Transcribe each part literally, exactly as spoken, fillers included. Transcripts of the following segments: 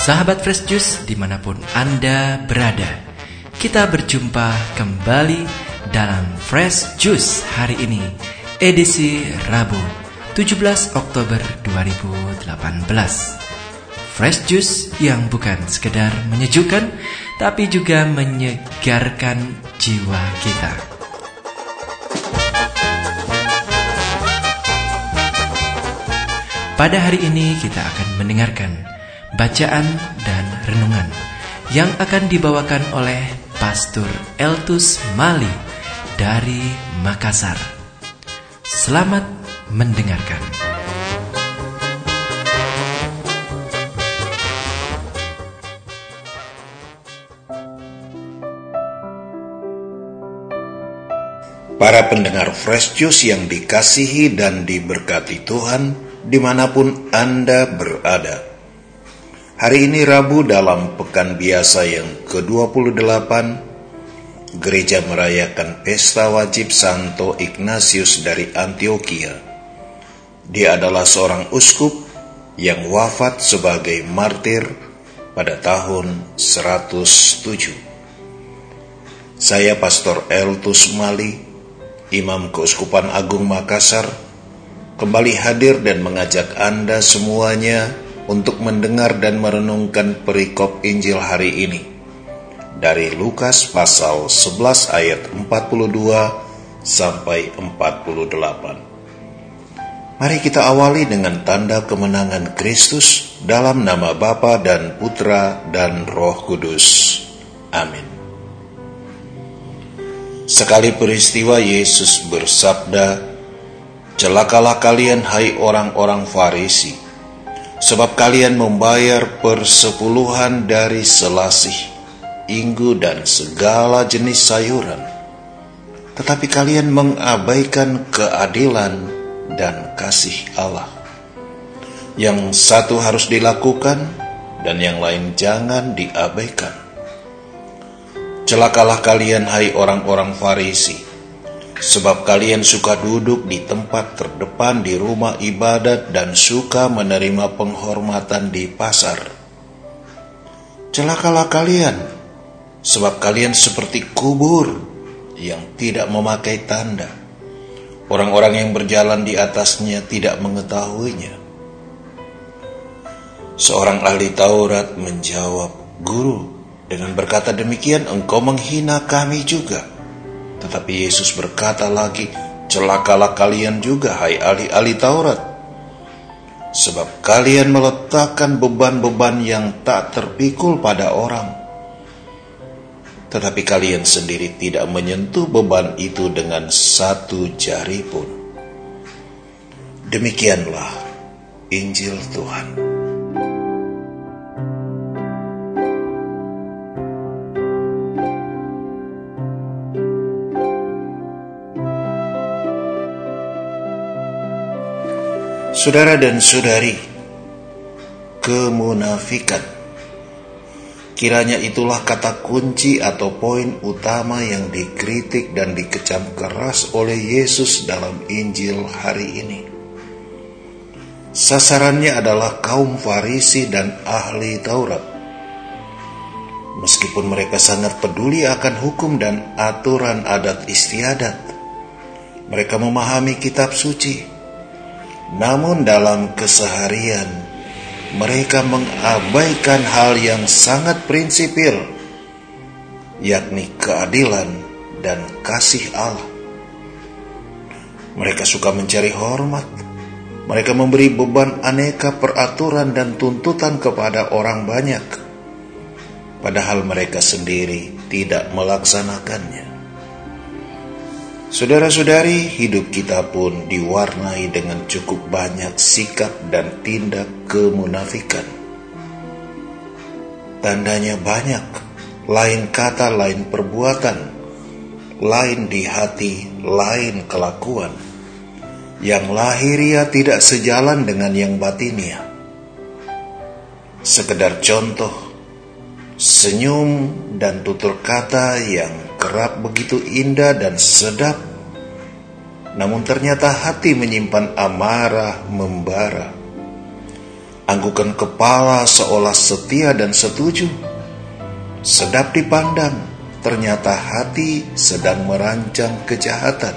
Sahabat Fresh Juice dimanapun Anda berada, kita berjumpa kembali dalam Fresh Juice hari ini, edisi Rabu tujuh belas Oktober dua ribu delapan belas. Fresh Juice yang bukan sekedar menyejukkan, tapi juga menyegarkan jiwa kita. Pada hari ini kita akan mendengarkan bacaan dan renungan yang akan dibawakan oleh Pastor Eltus Mali dari Makassar. Selamat mendengarkan. Para pendengar Fresh Juice yang dikasihi dan diberkati Tuhan dimanapun Anda berada. Hari ini Rabu dalam pekan biasa yang ke dua puluh delapan, gereja merayakan pesta wajib Santo Ignatius dari Antioquia. Dia adalah seorang uskup yang wafat sebagai martir pada tahun seratus tujuh. Saya Pastor Eltus Mali, Imam Keuskupan Agung Makassar, kembali hadir dan mengajak Anda semuanya untuk mendengar dan merenungkan perikop Injil hari ini dari Lukas pasal sebelas ayat empat puluh dua sampai empat puluh delapan. Mari kita awali dengan tanda kemenangan Kristus dalam nama Bapa dan Putra dan Roh Kudus. Amin. Sekali peristiwa Yesus bersabda, "Celakalah kalian hai orang-orang Farisi, sebab kalian membayar persepuluhan dari selasih, inggu dan segala jenis sayuran, tetapi kalian mengabaikan keadilan dan kasih Allah. Yang satu harus dilakukan dan yang lain jangan diabaikan. Celakalah kalian hai orang-orang Farisi, sebab kalian suka duduk di tempat terdepan di rumah ibadat dan suka menerima penghormatan di pasar. Celakalah kalian, sebab kalian seperti kubur yang tidak memakai tanda. Orang-orang yang berjalan di atasnya tidak mengetahuinya." Seorang ahli Taurat menjawab, "Guru, dengan berkata demikian engkau menghina kami juga." Tetapi Yesus berkata lagi, "Celakalah kalian juga, hai ahli-ahli Taurat, sebab kalian meletakkan beban-beban yang tak terpikul pada orang, tetapi kalian sendiri tidak menyentuh beban itu dengan satu jari pun." Demikianlah Injil Tuhan. Saudara dan saudari, kemunafikan, kiranya itulah kata kunci atau poin utama yang dikritik dan dikecam keras oleh Yesus dalam Injil hari ini. Sasarannya adalah kaum Farisi dan ahli Taurat. Meskipun mereka sangat peduli akan hukum dan aturan adat istiadat, mereka memahami kitab suci. Namun dalam keseharian, mereka mengabaikan hal yang sangat prinsipil, yakni keadilan dan kasih Allah. Mereka suka mencari hormat. Mereka memberi beban aneka peraturan dan tuntutan kepada orang banyak, padahal mereka sendiri tidak melaksanakannya. Saudara-saudari, hidup kita pun diwarnai dengan cukup banyak sikap dan tindak kemunafikan. Tandanya banyak, lain kata, lain perbuatan, lain di hati, lain kelakuan. Yang lahiria tidak sejalan dengan yang batinia. Sekedar contoh, senyum dan tutur kata yang kerap begitu indah dan sedap, namun ternyata hati menyimpan amarah membara. anggukan kepala seolah setia dan setuju. Sedap dipandang, ternyata hati sedang merancang kejahatan.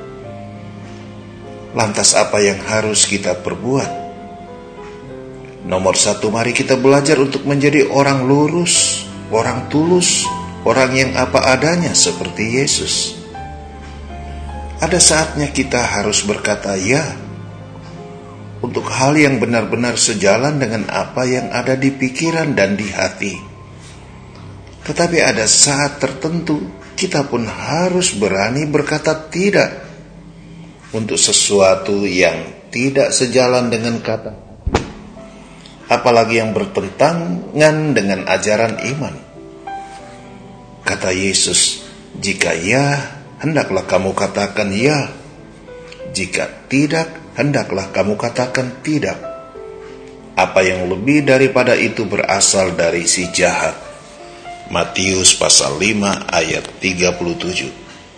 Lantas apa yang harus kita perbuat? Nomor satu, mari kita belajar untuk menjadi orang lurus, orang tulus, orang yang apa adanya seperti Yesus. Ada saatnya kita harus berkata ya untuk hal yang benar-benar sejalan dengan apa yang ada di pikiran dan di hati. Tetapi ada saat tertentu kita pun harus berani berkata tidak untuk sesuatu yang tidak sejalan dengan kata, apalagi yang bertentangan dengan ajaran iman. Kata Yesus, jika ya, hendaklah kamu katakan ya. Jika tidak, hendaklah kamu katakan tidak. Apa yang lebih daripada itu berasal dari si jahat. Matius pasal lima ayat tiga puluh tujuh.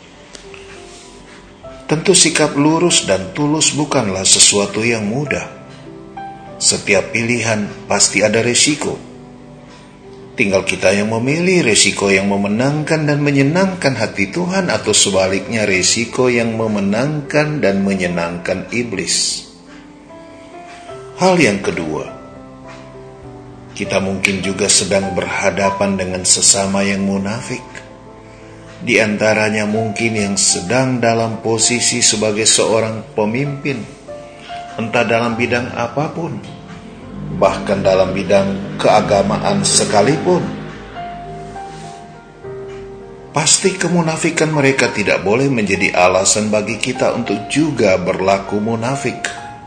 Tentu sikap lurus dan tulus bukanlah sesuatu yang mudah. Setiap pilihan pasti ada resiko. Tinggal kita yang memilih resiko yang memenangkan dan menyenangkan hati Tuhan, atau sebaliknya resiko yang memenangkan dan menyenangkan iblis. Hal yang kedua, kita mungkin juga sedang berhadapan dengan sesama yang munafik. Di antaranya mungkin yang sedang dalam posisi sebagai seorang pemimpin, entah dalam bidang apapun, bahkan dalam bidang keagamaan sekalipun. Pasti kemunafikan mereka tidak boleh menjadi alasan bagi kita untuk juga berlaku munafik.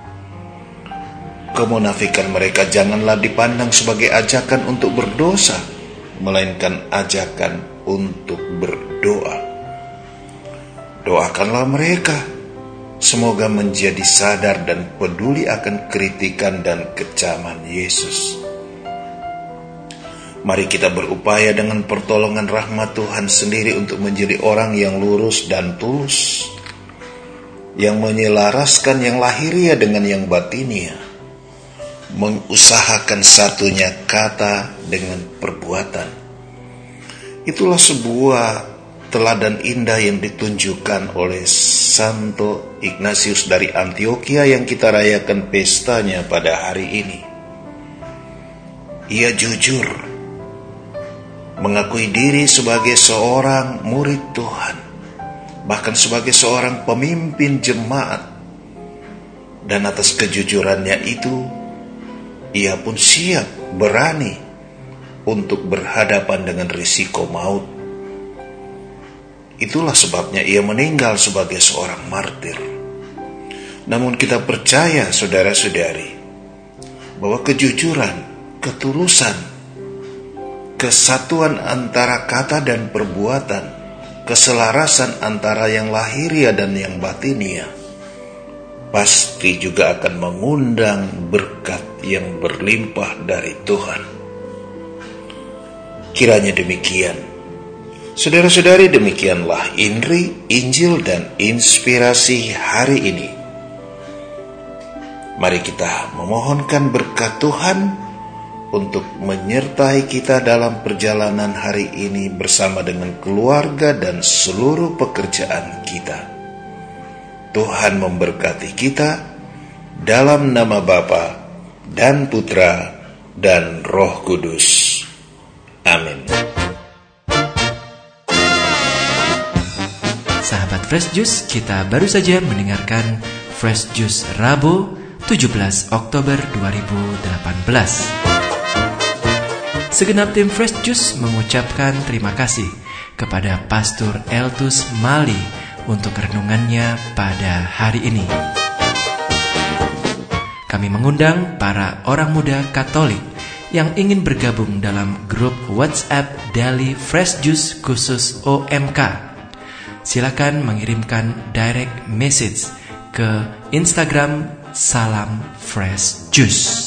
Kemunafikan mereka janganlah dipandang sebagai ajakan untuk berdosa, melainkan ajakan untuk berdoa. Doakanlah mereka, semoga menjadi sadar dan peduli akan kritikan dan kecaman Yesus. Mari kita berupaya dengan pertolongan rahmat Tuhan sendiri untuk menjadi orang yang lurus dan tulus, yang menyelaraskan yang lahiriah dengan yang batinia, mengusahakan satunya kata dengan perbuatan. Itulah sebuah teladan indah yang ditunjukkan oleh Santo Ignatius dari Antioquia yang kita rayakan pestanya pada hari ini. Ia jujur, mengakui diri sebagai seorang murid Tuhan, bahkan sebagai seorang pemimpin jemaat. Dan atas kejujurannya itu, ia pun siap, berani untuk berhadapan dengan risiko maut. Itulah sebabnya ia meninggal sebagai seorang martir. Namun kita percaya, saudara-saudari, bahwa kejujuran, ketulusan, kesatuan antara kata dan perbuatan, keselarasan antara yang lahiriah dan yang batinia, pasti juga akan mengundang berkat yang berlimpah dari Tuhan. Kiranya demikian. Saudara-saudari, demikianlah Inri, Injil, dan inspirasi hari ini. Mari kita memohonkan berkat Tuhan untuk menyertai kita dalam perjalanan hari ini bersama dengan keluarga dan seluruh pekerjaan kita. Tuhan memberkati kita dalam nama Bapa dan Putra dan Roh Kudus. Amin. Sahabat Fresh Juice, kita baru saja mendengarkan Fresh Juice Rabu tujuh belas Oktober dua ribu delapan belas. Segenap tim Fresh Juice mengucapkan terima kasih kepada Pastor Eltus Mali untuk renungannya pada hari ini. Kami mengundang para orang muda Katolik yang ingin bergabung dalam grup WhatsApp Daily Fresh Juice khusus O M K. Silakan mengirimkan direct message ke Instagram Salam Fresh Juice.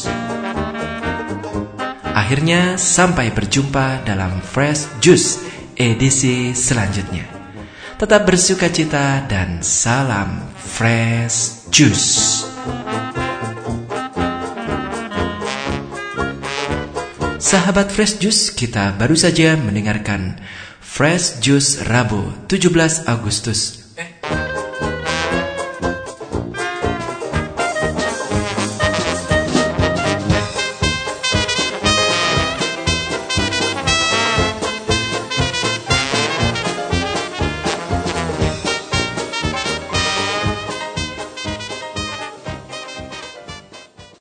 Akhirnya sampai berjumpa dalam Fresh Juice edisi selanjutnya. Tetap bersukacita dan salam Fresh Juice. Sahabat Fresh Juice, kita baru saja mendengarkan Fresh Juice Rabu tujuh belas Agustus